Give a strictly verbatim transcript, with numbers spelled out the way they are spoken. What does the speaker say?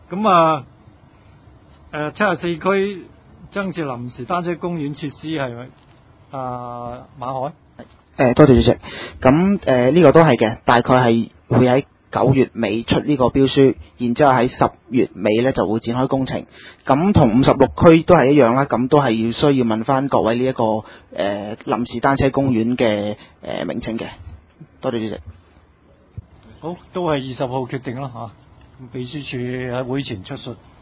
咁啊，誒七十四區增設臨時單車公園設施係咪？啊，馬海。 誒，多謝主席。咁誒呢個都係嘅，大概係會喺九月尾出呢個標書，然之後喺十月尾咧就會展開工程。咁同五十六區都係一樣啦，咁都係要需要問翻各位呢、這、一個誒、呃、臨時單車公園嘅誒、呃、名稱嘅。多謝主席。 好，都係二十號決定啦嚇。秘書處喺會前出述。